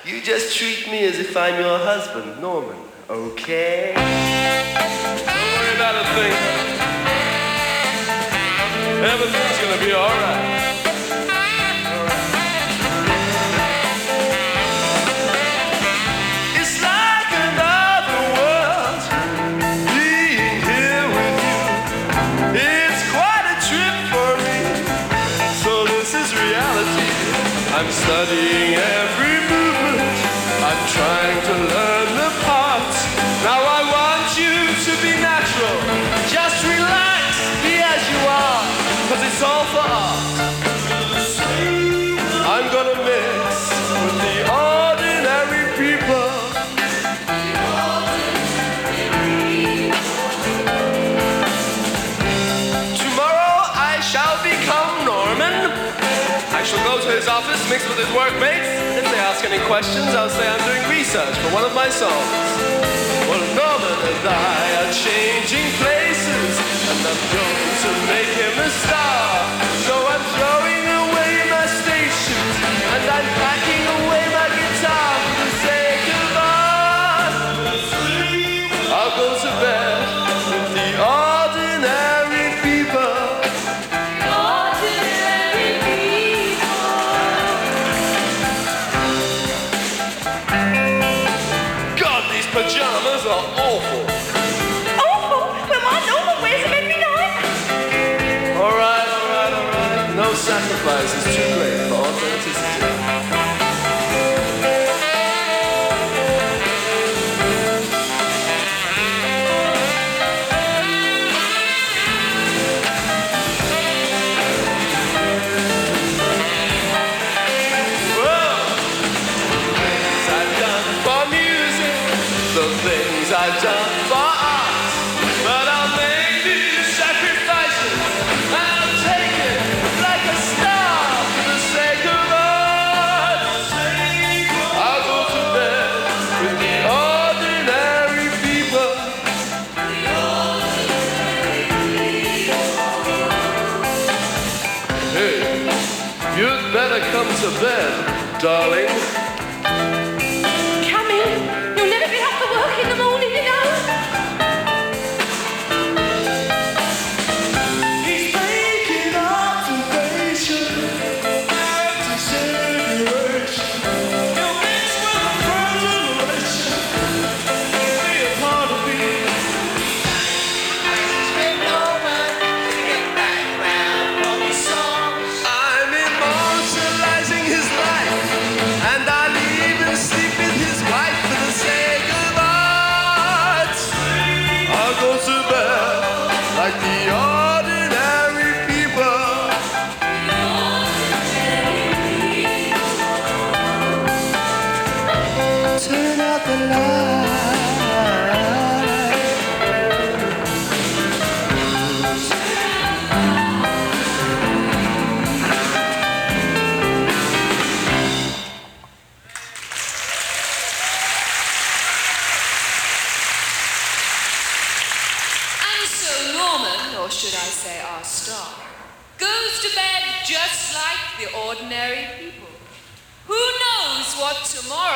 You just treat me as if I'm your husband, Norman, okay? Don't worry about a thing. Everything's gonna be alright. It's like another world being here with you. It's quite a trip for me. So this is reality. I'm studying every movement. I'm trying to learn the parts. Now I want you to be natural. Just relax, be as you are, 'cause it's all for art. I'm gonna mix with the ordinary people. Tomorrow I shall become Norman. I shall go to his office, mix with his workmates. If they ask any questions, I'll say I'm doing research for one of my songs. Well, Norman and I are changing places, and I'm going to make him a star. So I'm throwing away my station, and I'm packing away my guitar for the sake of art. I'll go to bed with the ordinary people. Pajamas are awful. Awful? Well, my Norman wears them every night. All right. No sacrifice is too great for authenticity. I've done for art, but I'll make these sacrifices, and I'll take it like a star for the sake of art. I'll go to bed with the ordinary people. Hey, you'd better come to bed, darling. Like the ordinary people. Turn out the light. Or should I say our star, goes to bed just like the ordinary people. Who knows what tomorrow